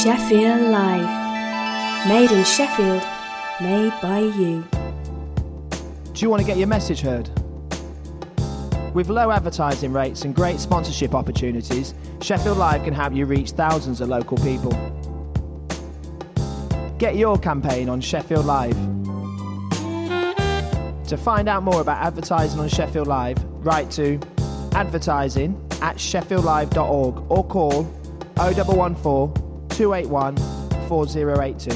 Sheffield Live. Made in Sheffield, made by you. Do you want to get your message heard? With low advertising rates and great sponsorship opportunities, Sheffield Live can help you reach thousands of local people. Get your campaign on Sheffield Live. To find out more about advertising on Sheffield Live, write to advertising@sheffieldlive.org or call 0114 281 4082.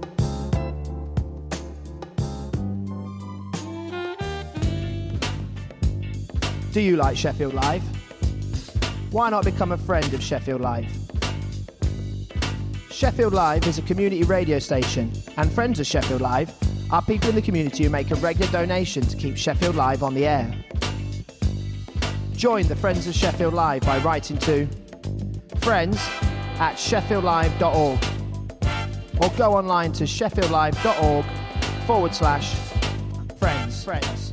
Do you like Sheffield Live? Why not become a friend of Sheffield Live? Sheffield Live is a community radio station, and friends of Sheffield Live are people in the community who make a regular donation to keep Sheffield Live on the air. Join the Friends of Sheffield Live by writing to friends@sheffieldlive.org or go online to sheffieldlive.org/friends.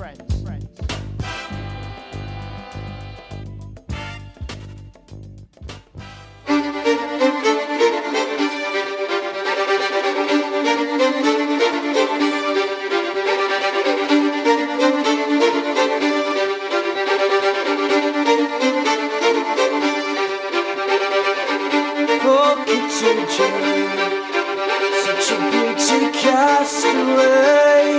Such a beauty cast away.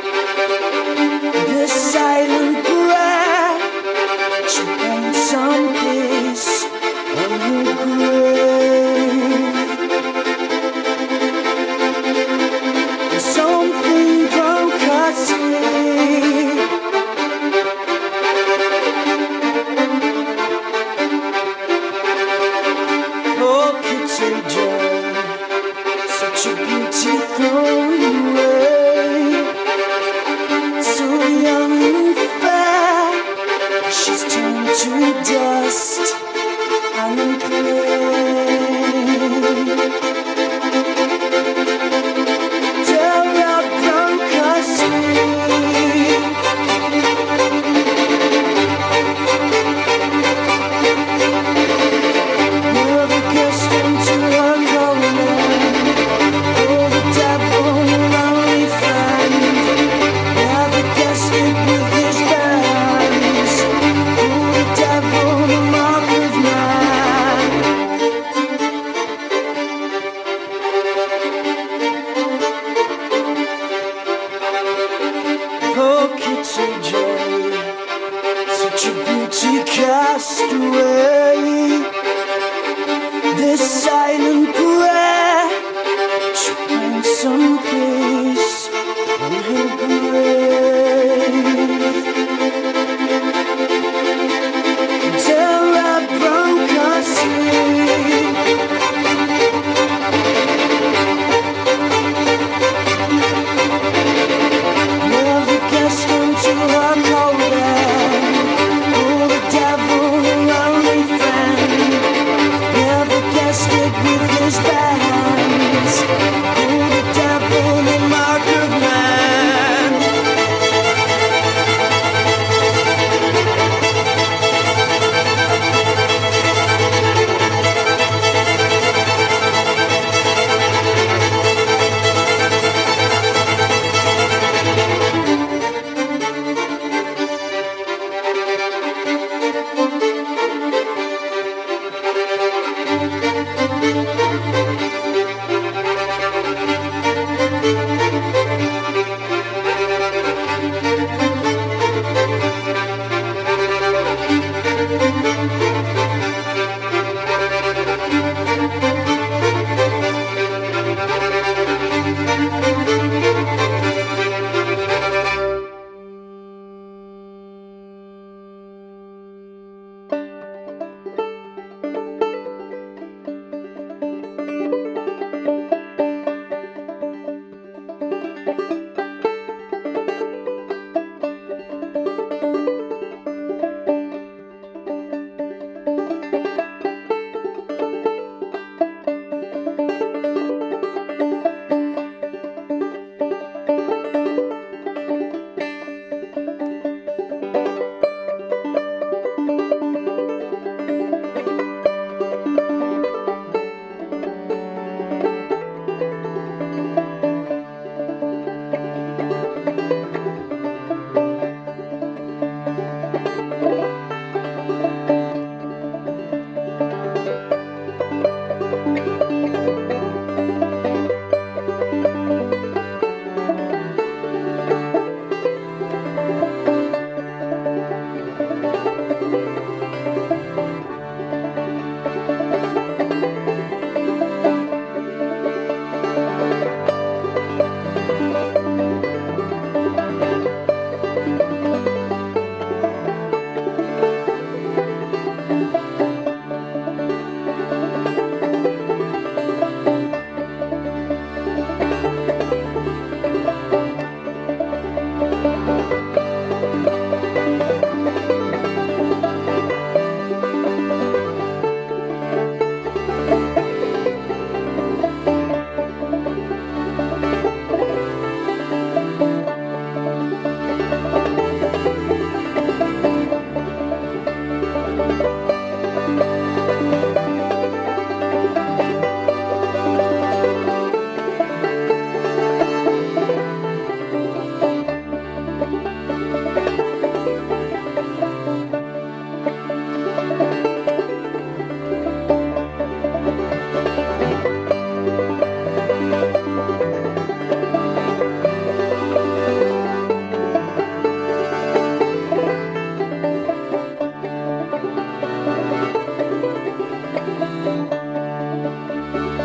This silent prayer to find some peace on her grave. Something broke her sleep. Oh, Kitty Joe, such a beauty thrown away. So young and fair, she's turned to dust and clay. Terror broke her sleep. Never guessed into her golden. Oh, the devil, lonely friend. Never guessed it with his bands. Oh, the devil, the mark of man. Oh, Kitty Joe, such a beauty cast away. This silent prayer to find some peace on her grave. Terror broke her sleep. Never guessed into her cold end. Oh, the devil, the lonely friend. Never guessed it with his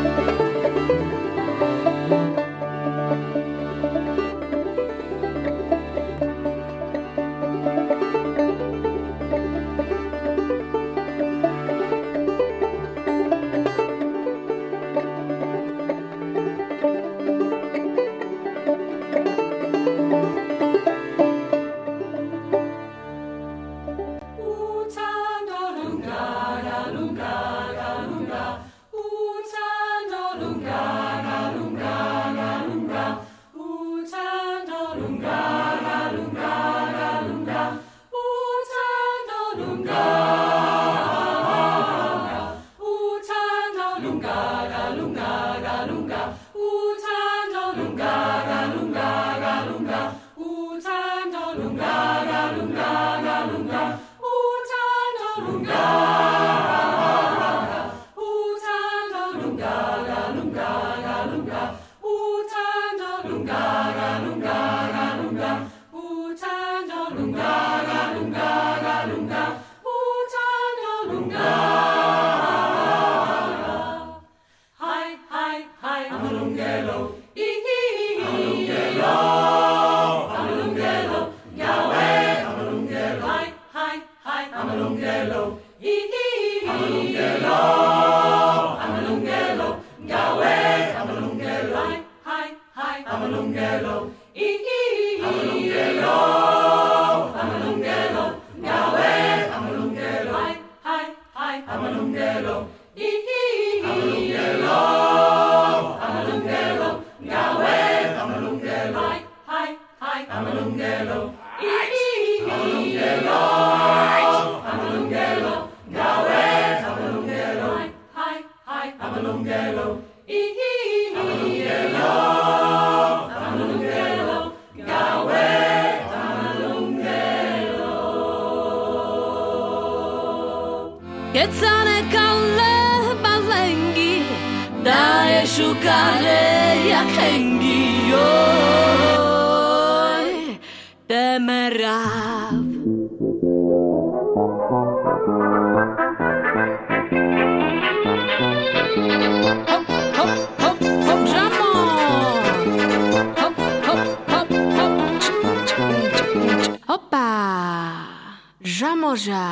Kezzane kalle balengi da esciugare yakengi oi temerav hop hop hop hop jamo hop hop hop hop hoppa jamoja.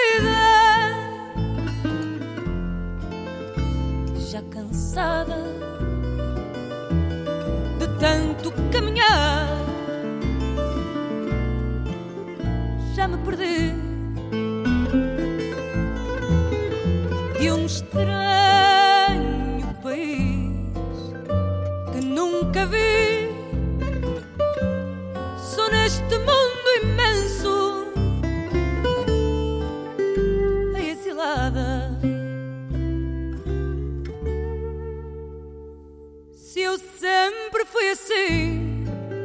vida, já cansada de tanto caminhar, já me perdi de um estranho país que nunca vi. Sou neste mundo imenso a exilada. Se eu sempre fui assim,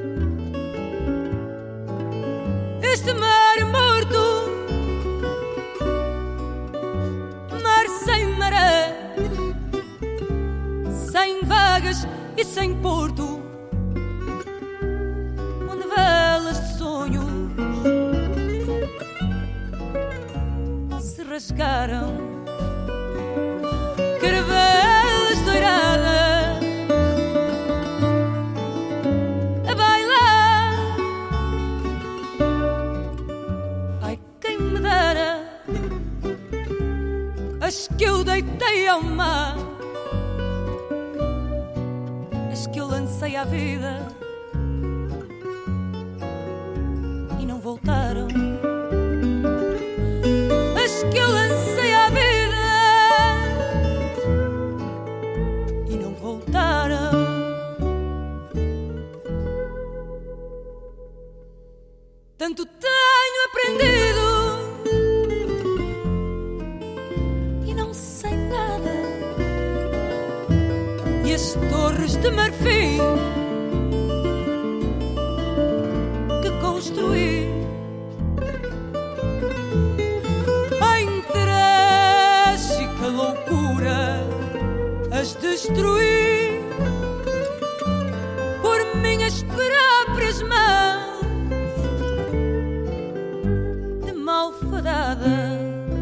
este mar morto, mar sem maré, sem vagas e sem porto, onde velas de sonhos se rasgaram, caravelas douradas a bailar. Ai, quem me dera as que eu deitei ao mar, as que eu lancei à vida e não voltaram, as que eu lancei à vida e não voltaram. Tanto tenho aprendido e não sei nada, e as torres de marfim que construí em trágica loucura as destruí por minhas próprias mãos de malfadada.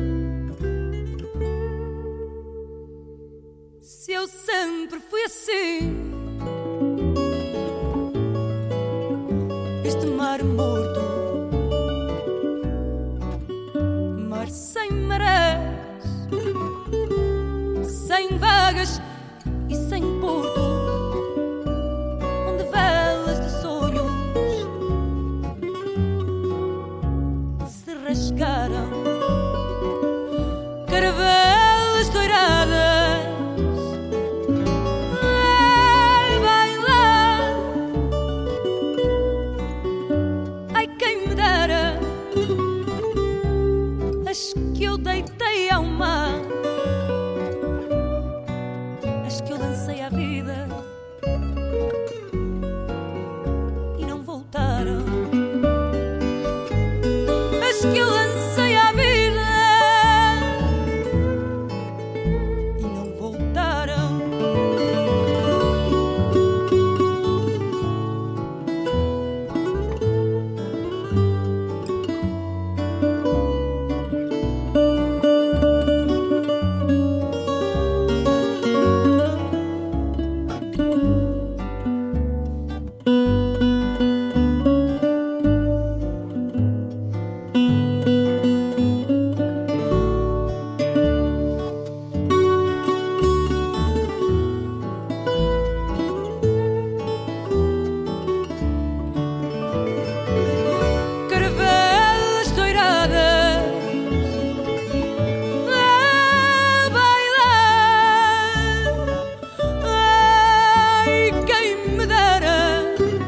Se eu sempre fui assim, este mar morto, mar sem marés, sem vagas e sem porto, onde velas de sonhos se rasgaram, caravelas douradas a bailar. Ai, quem me dera as que eu deitei ao mar, as que eu lancei à vida e não voltaram, as que eu lancei à vida e não voltaram. Caravelas douradas a bailar. Ai, quem me dera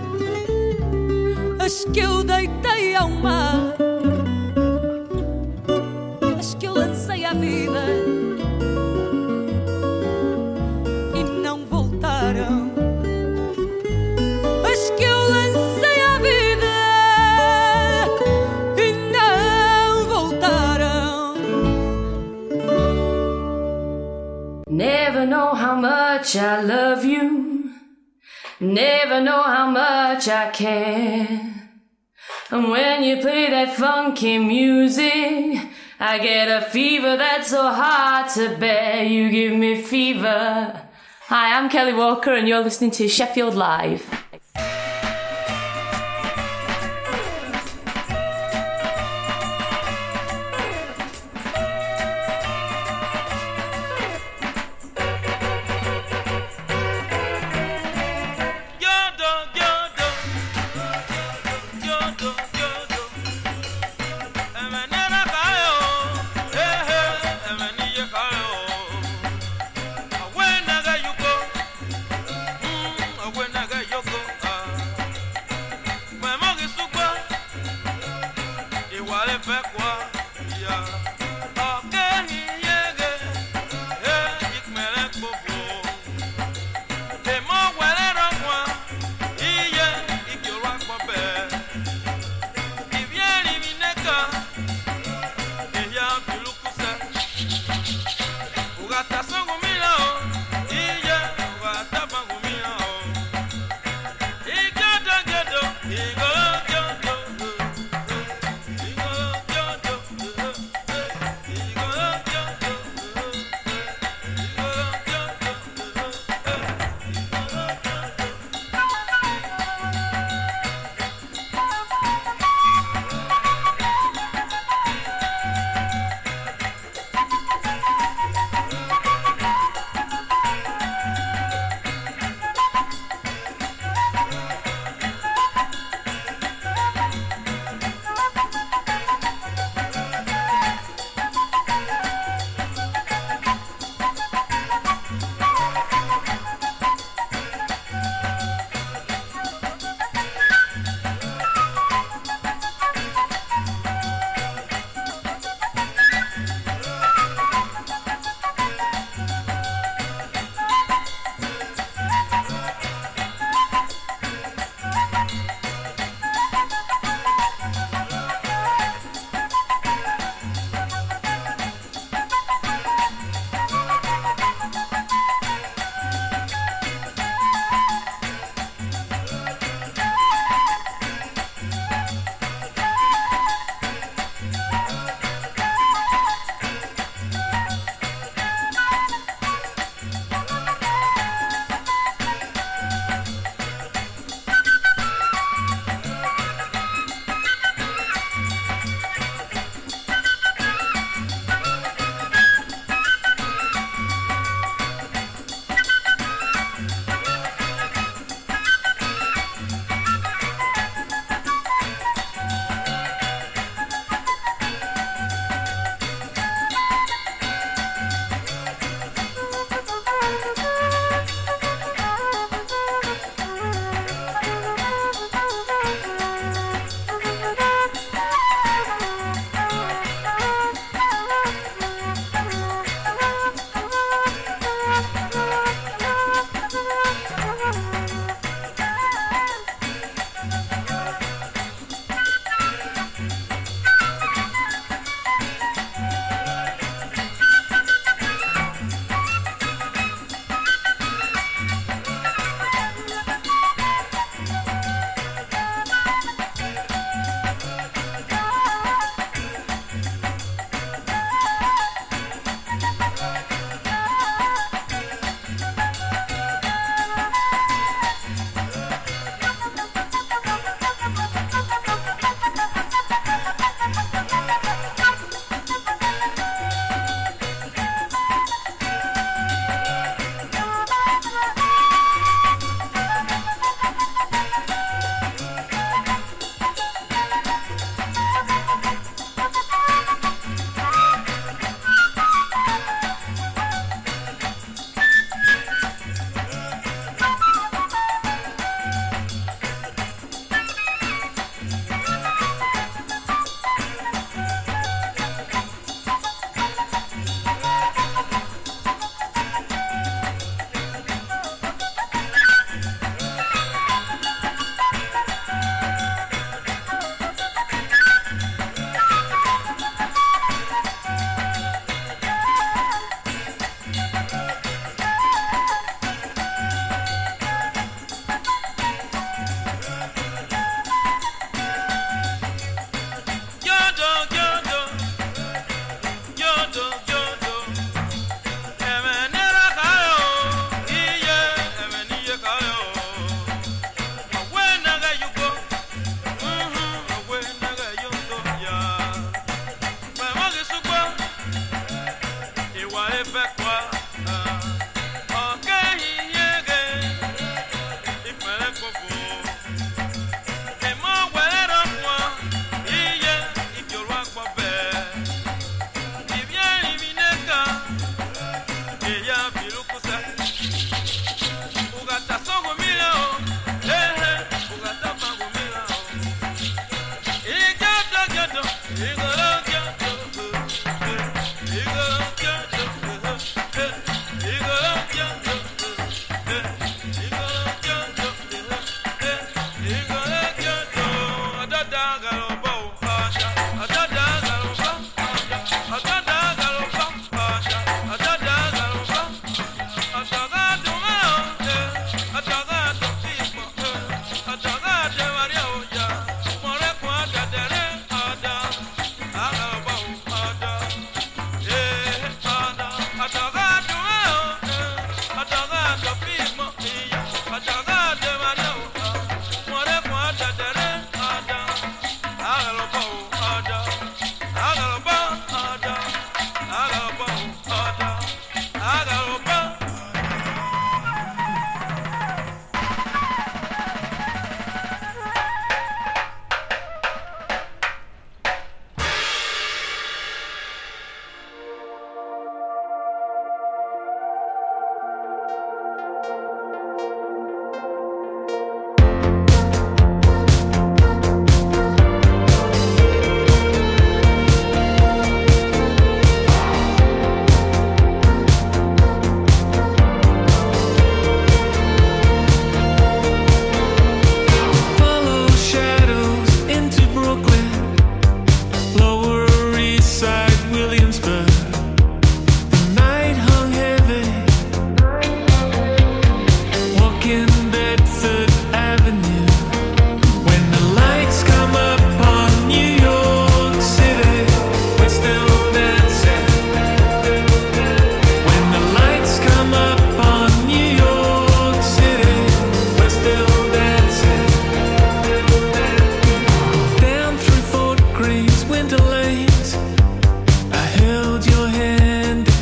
as que eu deitei ao mar, as que eu lancei à vida e não voltaram, as que eu lancei à vida e não voltaram. Never know how much I love you, never know how much I care. And when you play that funky music, I get a fever that's so hard to bear. You give me fever. Hi, I'm Kelly Walker and you're listening to Sheffield Live.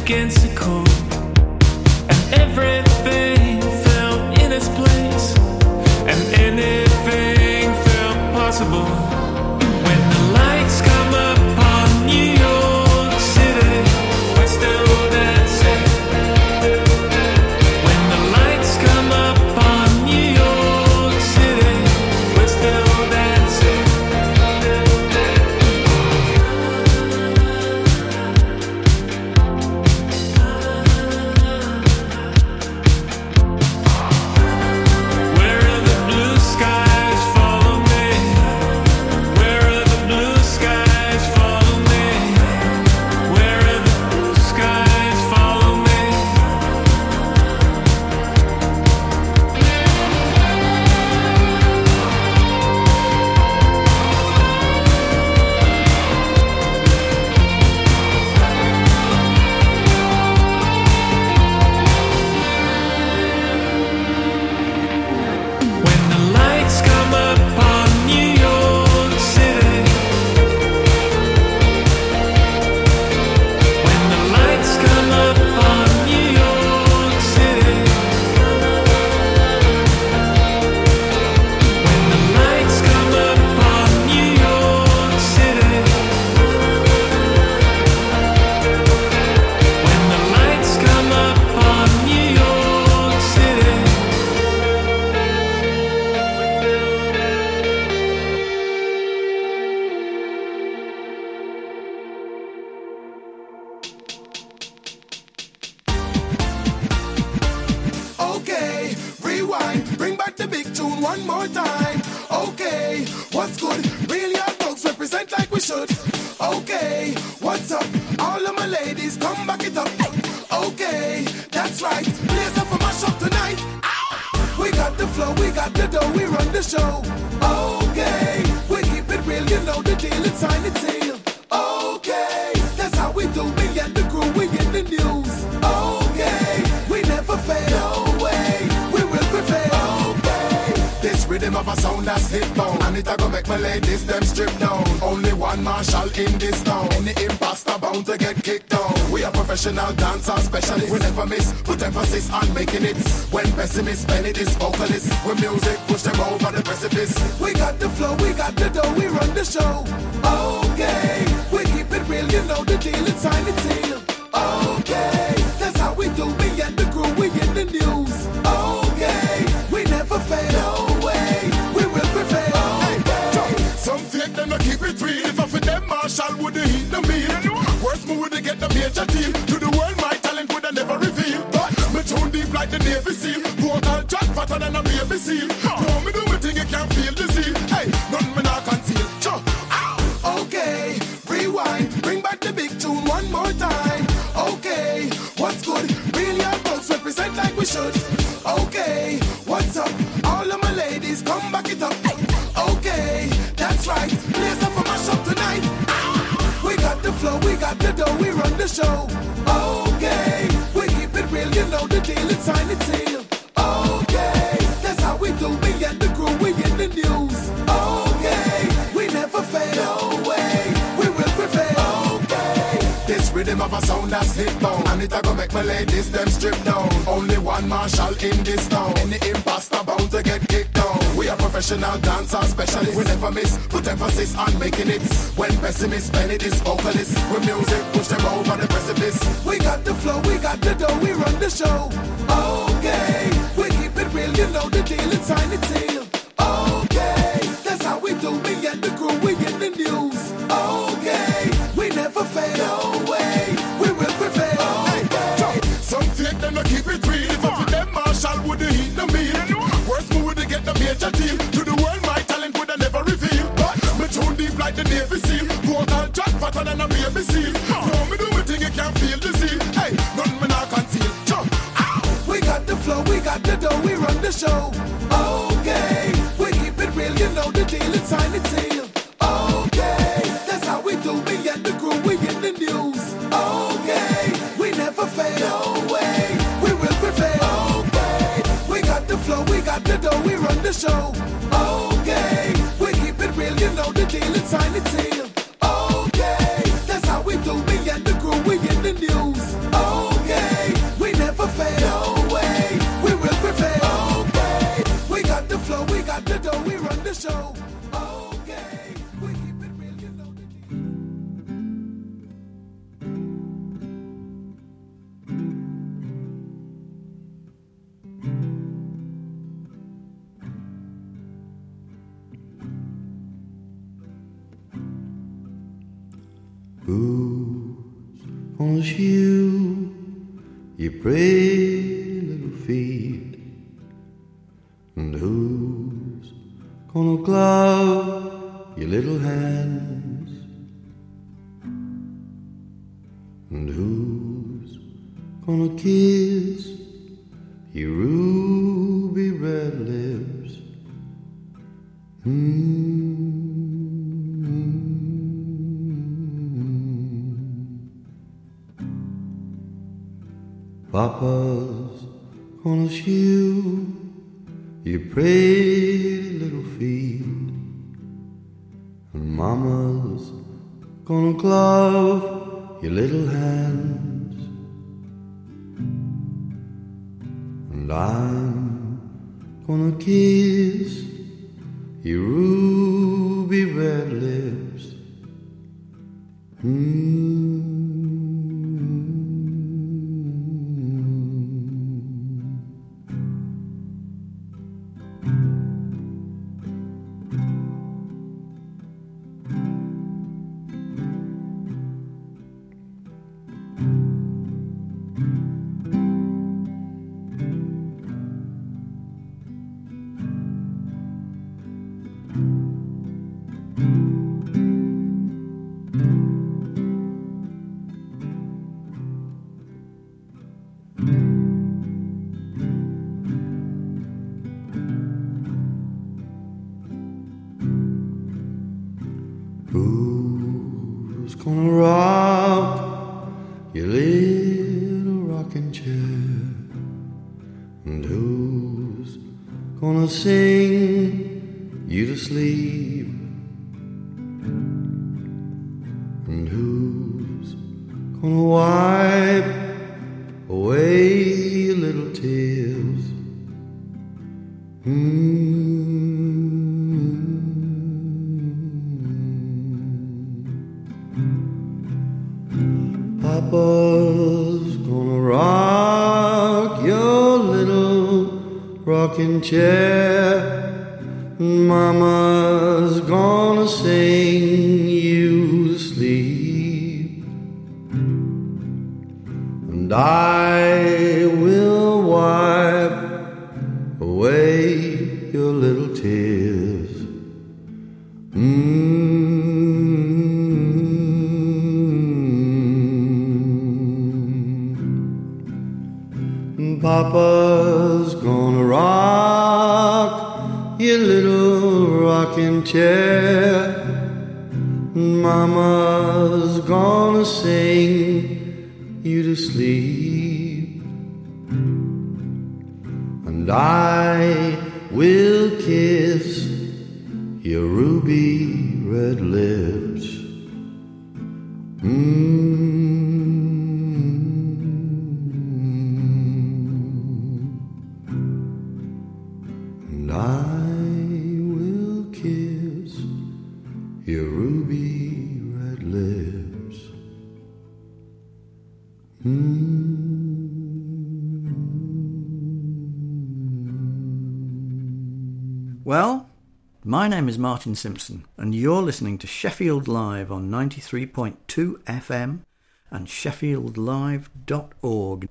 against the cold, and everything fell in its place, and anything felt possible. When the lights come up on New York City, we're still dancing. When the lights come up on New York City, we're still dancing. Where are the blue skies? Follow me. Where are the blue skies? Follow me. Where are the blue skies? Follow me. When the lights come up on New York City, when the lights come up on New York City, when the lights come up on New York City, when the lights come up on New York City. Okay, rewind, bring back the big tune one more time. Okay, what's good? Real young folks represent like we should. Okay, what's up? All of my ladies, come back it up. Okay, that's right. Blaze up for mash up tonight. Ow! We got the flow, we got the dough, we run the show. Okay, we keep it real, you know the deal, it's signed, it's sealed. Okay, that's how we do. We get the crew, we in the news. Okay, we never fail. No way, we will prevail. Okay, this rhythm of a sound that's hit down, and it a go make my ladies them strip down. Only one Marshall in this town. Any imposter bound to get kicked down. We are professional dancer specialists. We never miss, put emphasis on making it. When pessimists penny this vocalist, with music push them over the precipice. We got the flow, we got the dough, we run the show. Okay, we keep it real, you know the deal, it's signed, it's sealed. Okay, that's how we do. We get the crew, we in the news. Okay, we never fail. No way, we will prevail. Okay. Some fake them to keep it real. If I for them Marshall would have eat the meal. Worst move would get the major deal. To the world my talent would have never reveal. But me tune deep like the Navy SEAL. Portal jack fatter than a baby seal. No me do me thing you can't feel the seal. Hey, none me not conceal. Okay, rewind, bring back the big tune one more time. Okay, what's good? Real young folks represent like we should. Okay, what's up? All of my ladies, come back it up. Okay, that's right. Blaze up for mash up tonight. We got the flow, we got the dough, we run the show. Okay, we keep it real, you know the deal, it's signed, it's sealed. Okay, that's how we do. We get the crew, we in the news. Okay, we never fail. No way, we will prevail. Okay, this rhythm of a sound that's hit down, and it a go make my ladies them strip down. Only one Marshall in this town. Any imposter bound to get kicked down. We are professional dancer specialists. We never miss, put emphasis on making it. When pessimists penny this vocalist, with music push them over the precipice. We got the flow, we got the dough, we run the show. Okay, we keep it real, you know the deal, it's signed, it's sealed. Okay, that's how we do. We get the crew, we in the news. Okay, we never fail. No way, we will prevail. Okay. Some fake them to keep it real. If I for them Marshall would have eat the meal. Worst move would get the major deal. To the world my talent would have never reveal. But me tune deep like the Navy SEAL. Portal jack fatter than a baby seal. No me do me thing you can't feel the seal. Hey, none me not conceal. We got the flow, we got the dough, we run the show. Okay, we keep it real, you know the deal, it's signed, it's sealed. Okay, that's how we do. We get the crew, we in the news. Okay, we never fail. No way, we will prevail. Okay, we got the flow, we got the dough, we run the show. Okay, we keep it real, you know the deal, it's signed, it's sealed. Okay, that's how we do. We get the crew, we in the news. show. Okay, we keep it real, you know the deal. Who's gonna shoe your pretty little feet? And who's gonna glove your little hands? And who's gonna kiss your ruby red lips? Papa's gonna shoe your pretty little feet, and Mama's gonna glove your little hands, and I'm gonna kiss your ruby red lips. Who's gonna rock your little rocking chair? And who's gonna sing you to sleep? And who's gonna wipe away your little tears? Papa's gonna rock your little rocking chair, and Mama's gonna sing you to sleep, and I will wipe away your little tears. Papa's gonna rock your little rocking chair, Mama's gonna sing you to sleep, and I will kiss your ruby red lips. And I will kiss your ruby red lips. Well, my name is Martin Simpson, and you're listening to Sheffield Live on 93.2 FM and sheffieldlive.org.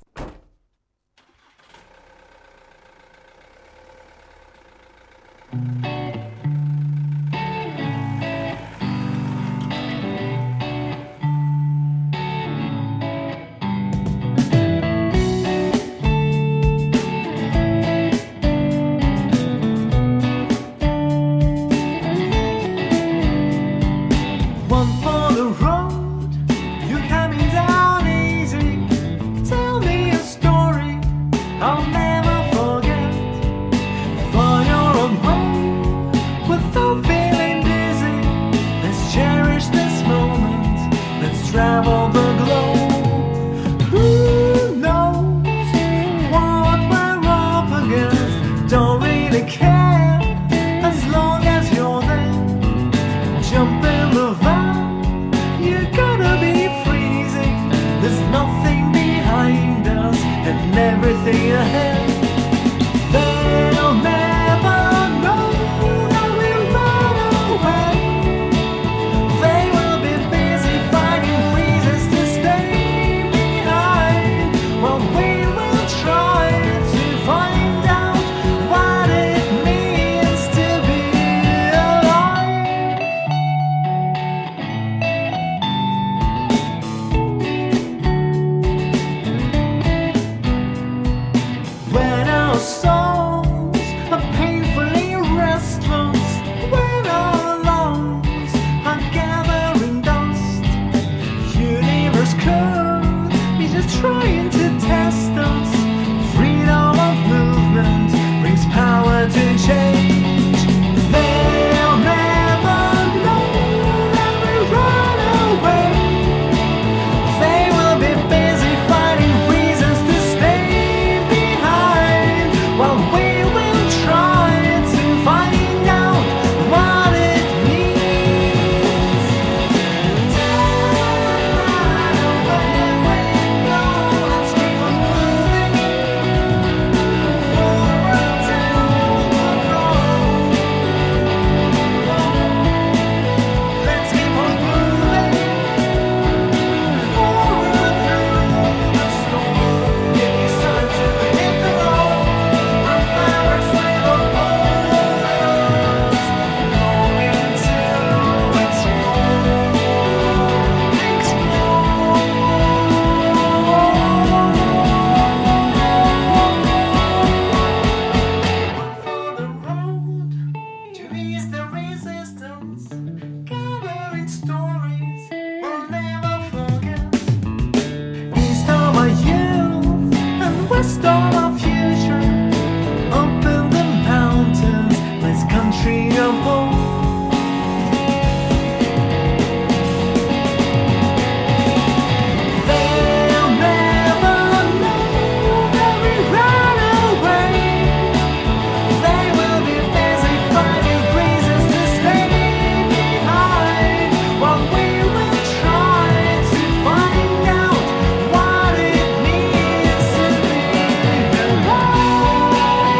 One for the road, you're coming down easy. Tell me There's nothing behind us and everything ahead. They'll never know that we'll run away. They will be busy finding reasons to stay behind, while we will try to find out what it means to be alive. When our souls are painfully restless, when our lungs are gathering dust, universe could be just trying to test us. Freedom of movement brings power to change. They'll never know that we run away. They will be busy finding reasons to stay behind, while we will try to find out what it means. Run away when we go. Let's keep on moving forward till the road. Let's keep on moving forward through the storm. It is time to hit the road. Our fabrics with our borders, going to for the road to ease the resistance, gathering stories we'll never forget. East of our youth and west of our future, up in the mountains, this country of hope. They'll never know that we ran away. They will be busy finding reasons to stay behind, while we will try to find out what it means to be alive.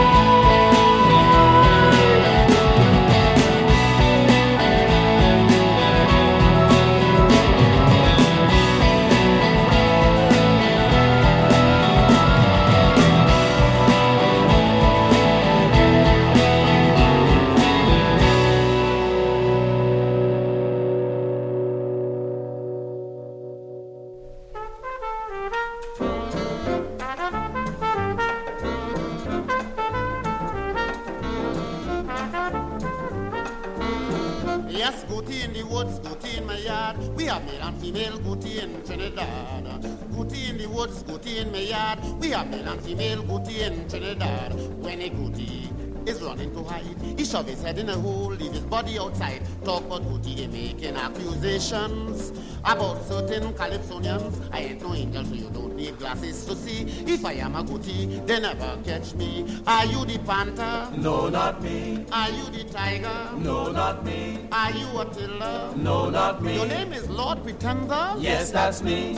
Yes, Gooty in the woods, Gooty in my yard. We have male and female Gooty in Trinidad. Gooty in the woods, Gooty in my yard. We have male and female Gooty in Trinidad. When a Gooty is running to hide, he shove his head in a hole, leave his body outside. Talk about Gooty, they making accusations about certain Calypsonians. I ain't no angel, so you don't need glasses to see. If I am a Gooty, they never catch me. Are you the panther? No, not me. Are you the tiger? No, not me. Are you Attila? No, not me. Your name is Lord Pretender? Yes, that's me.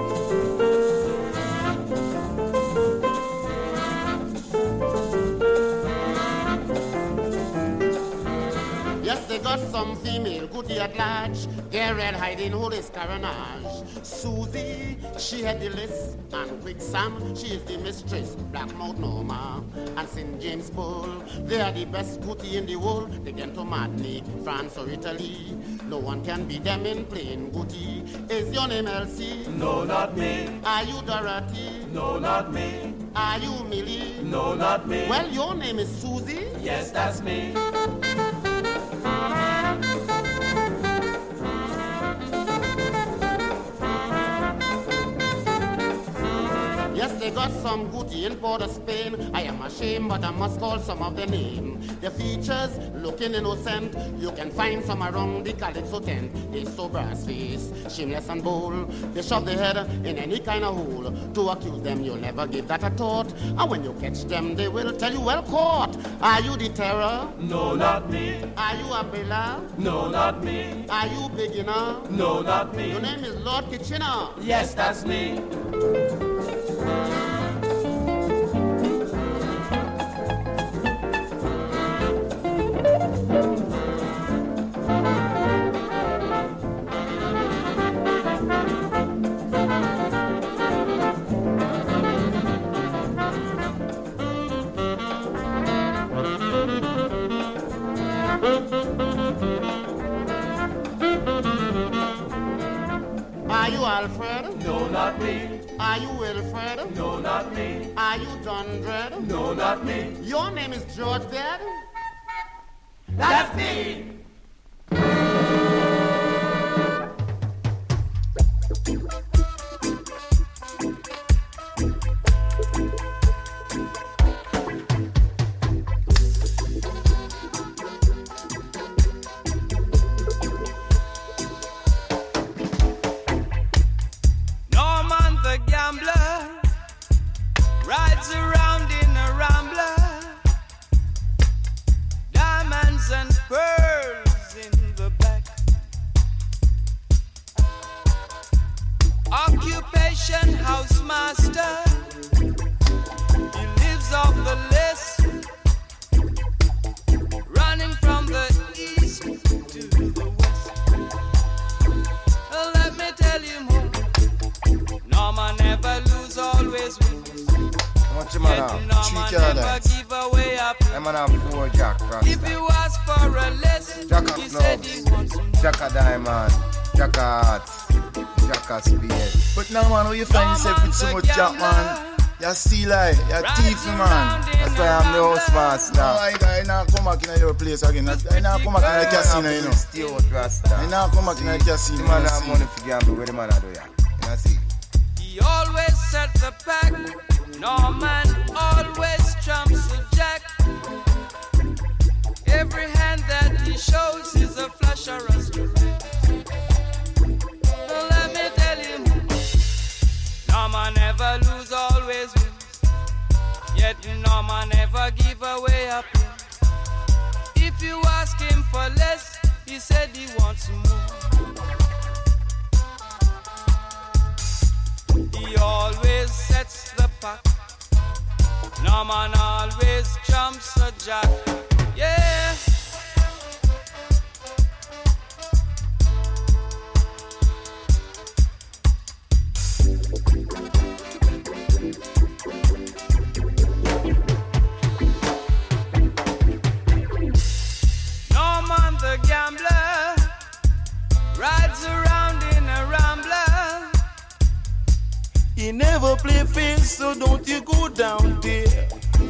Yes, they got some female Gooty at large. They're red hiding who is Caranage. Susie, she had the list. And Quick Sam, she is the mistress. Blackmouth Norma and St. James Bull. They are the best Gooty in the world. They get to Martinique, France or Italy. No one can beat them in plain Gooty. Is your name Elsie? No, not me. Are you Dorothy? No, not me. Are you Millie? No, not me. Well, your name is Susie? Yes, that's me. Yes, they got some booty in Port of Spain. I am ashamed, but I must call some of the name. Their features looking innocent. You can find some around the Calypso tent. They so brass face, shameless and bold. They shove their head in any kind of hole. To accuse them, you'll never give that a thought. And when you catch them, they will tell you, well caught. Are you the terror? No, not me. Are you a bella? No, not me. Are you beginner? No, not me. Your name is Lord Kitchener. Yes, that's me. Are you Alfred? No, not me. Are you Wilfred? No, not me. Are you John Dredd? No, not me. Your name is George Dead? That's me. Norman the gambler rides around in a rambler, diamonds and pearls in the back. Occupation housemaster, he lives off the list, running from the east to the west. Let me tell you more. Norman never lose, always win. What you man have? 3 cards. Give away up. I man have 4 Jack Rasta. If you ask for a less, Jack he of said he clubs, wants more. Jack of diamond, Jack of hearts, Jack of spade. But now man, how you find yourself with so much Jack man? You're still like, you're thief man. That's why I'm the house boss now. I now come back in your place again. I now come back in the casino, you know. Stay out Rasta. I now come back in the casino. The man have money for gamble, where the man do ya? You know see? He always set the pack. Norman always trumps a jack. Every hand that he shows is a flush or a strike. So let me tell you, Norman never lose, always wins. Yet Norman never give away a pin. If you ask him for less, he said he wants more. He always sets the pack. Norman always trumps a jack. Yeah. Norman the gambler rides around in a rambler. He never play fair, so don't you go down there.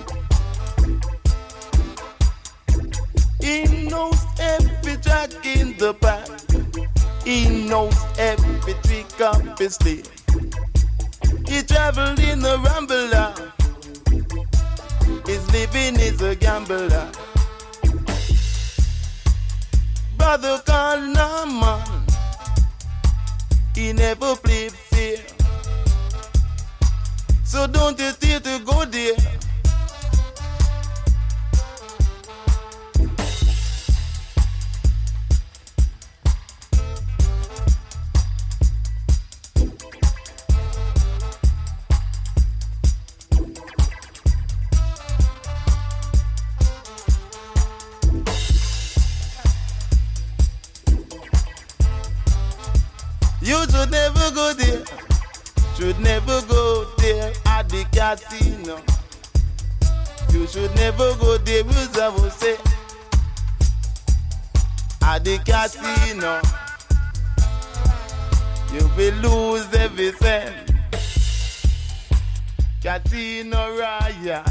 He knows every jack in the back. He knows every trick up his sleeve. He traveled in a rambler. His living is a gambler. Brother called Norman. He never played fair. So don't you dare to go there. You should never go there. Should never go there at the casino. You should never go there, as I will say. At the casino, you will lose every cent. Casino Royale.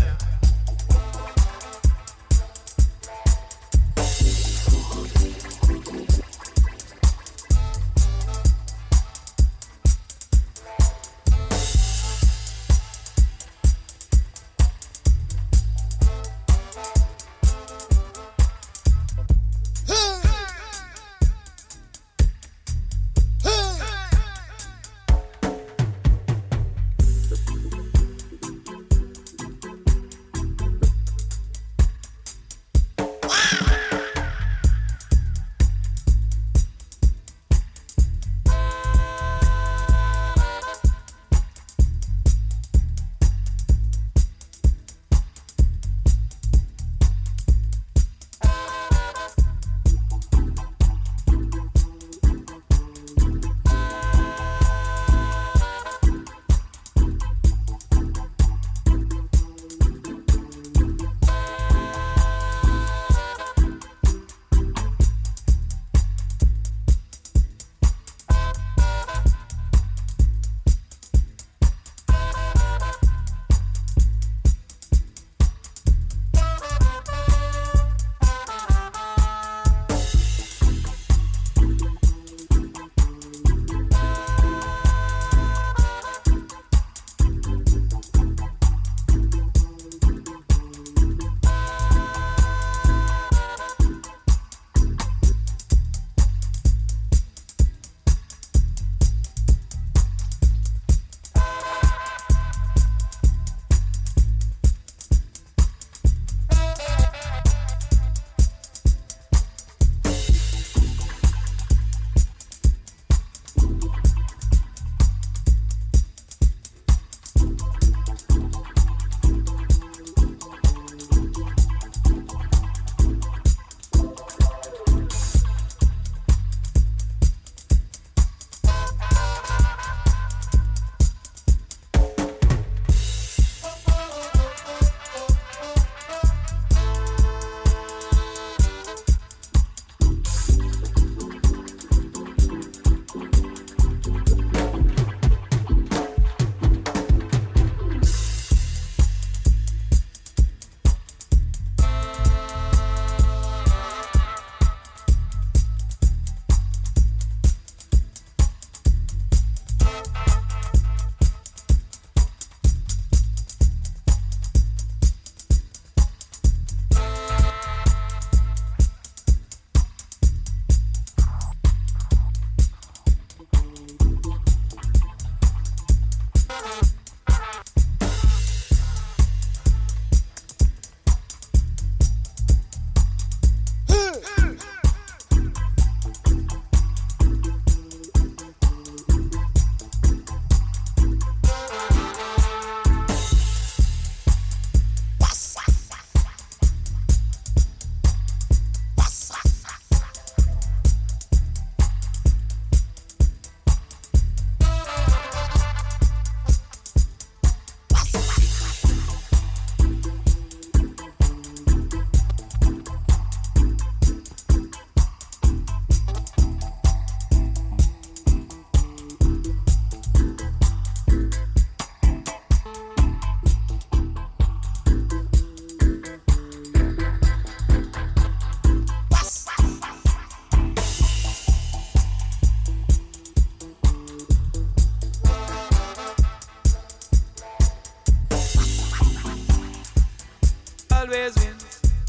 always wins.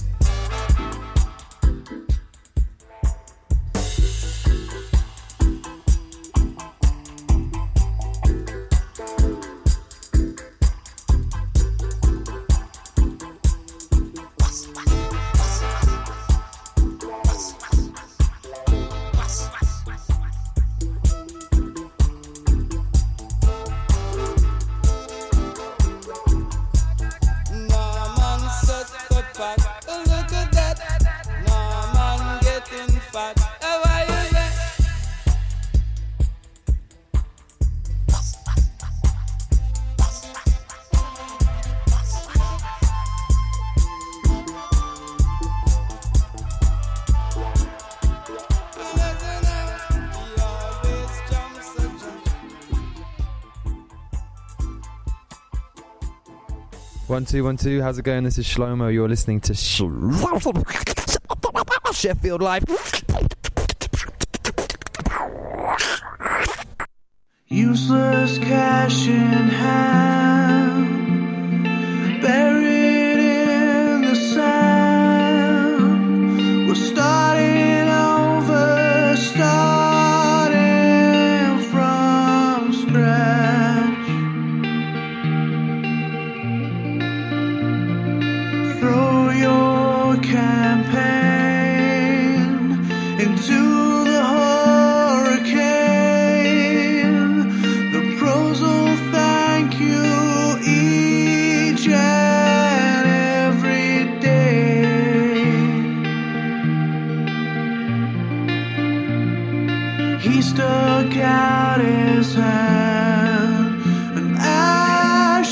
One, two. How's it going? This is Shlomo. You're listening to Sheffield Live. Useless cash in hand, buried in the sand. We're starting over, starting from scratch. Throw your campaign into the hurricane. The pros will thank you each and every day. He stuck out his hand and I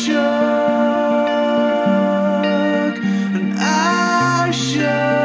shook, and I shook.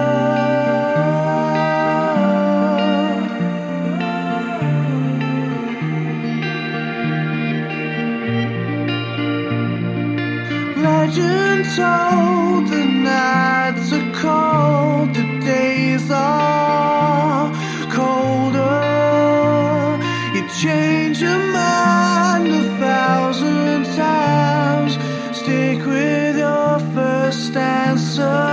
Legend told the nights are cold, the days are colder. You change your mind 1,000 times. Stick with your first answer.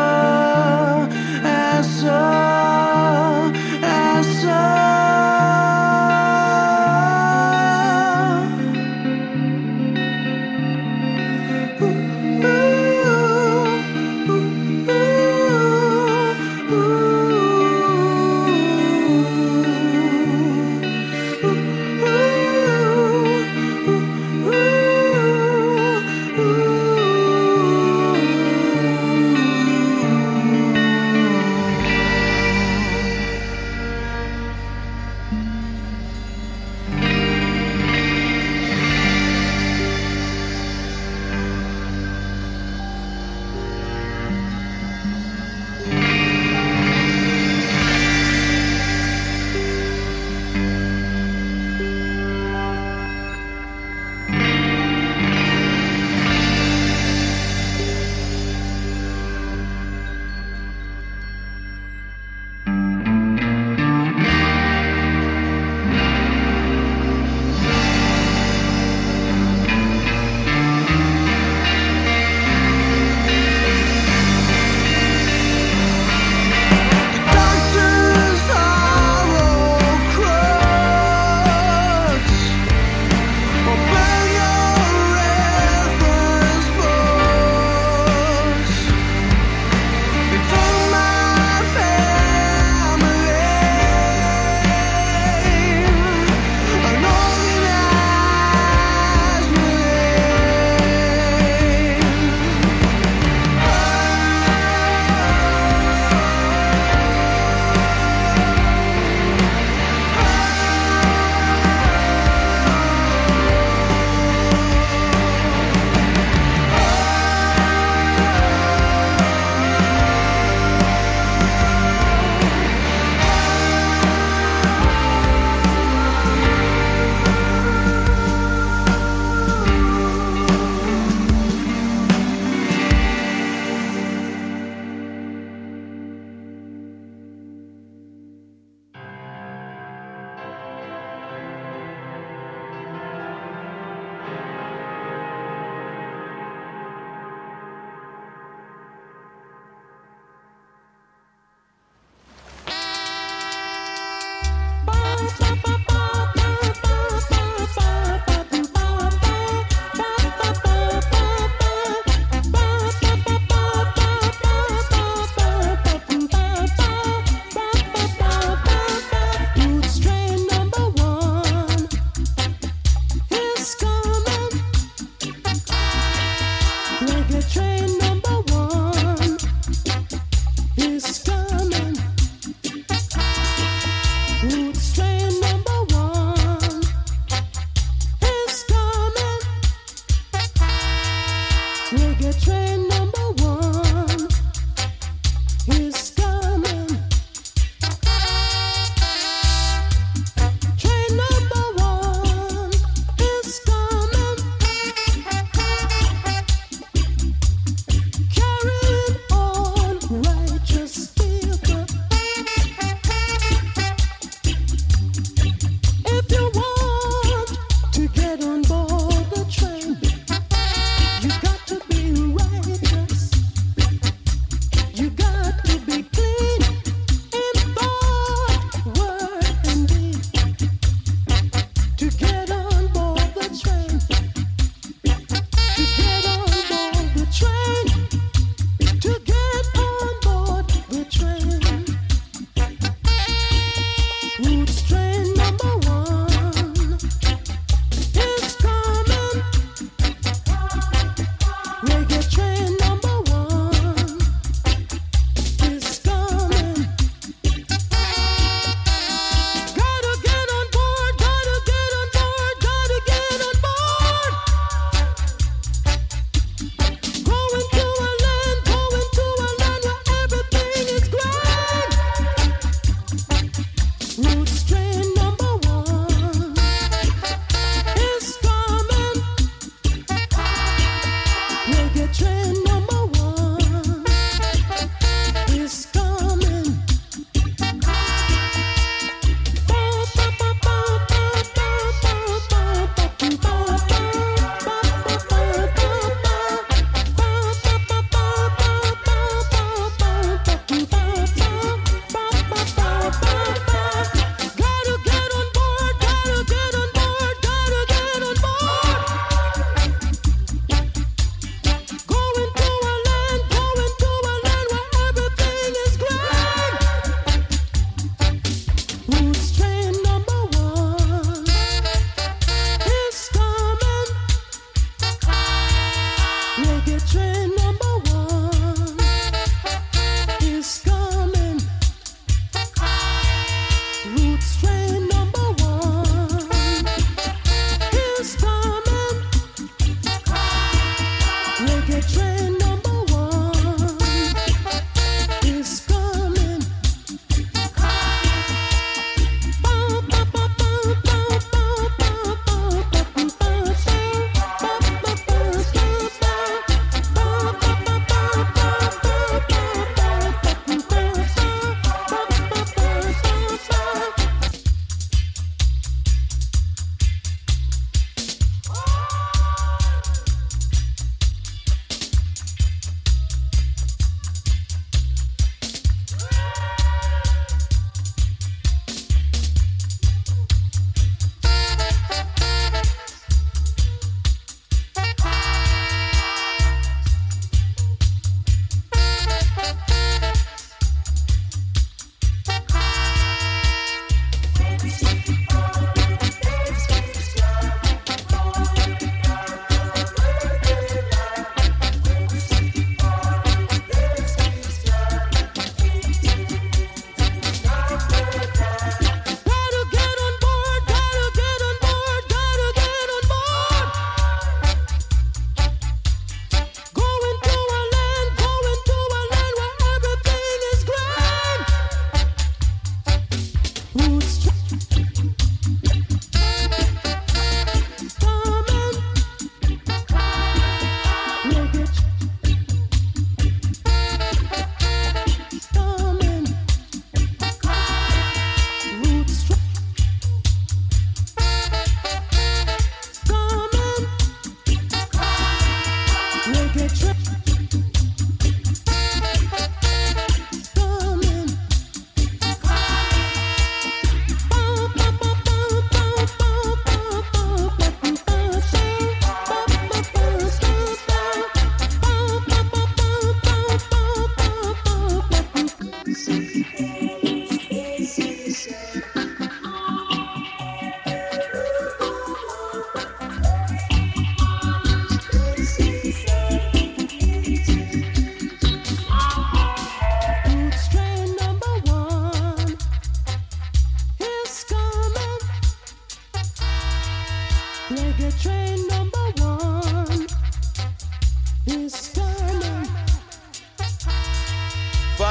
Going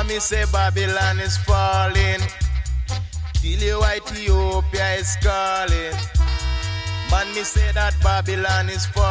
me say Babylon is falling. Till you Ethiopia is calling. Man, me say that Babylon is falling.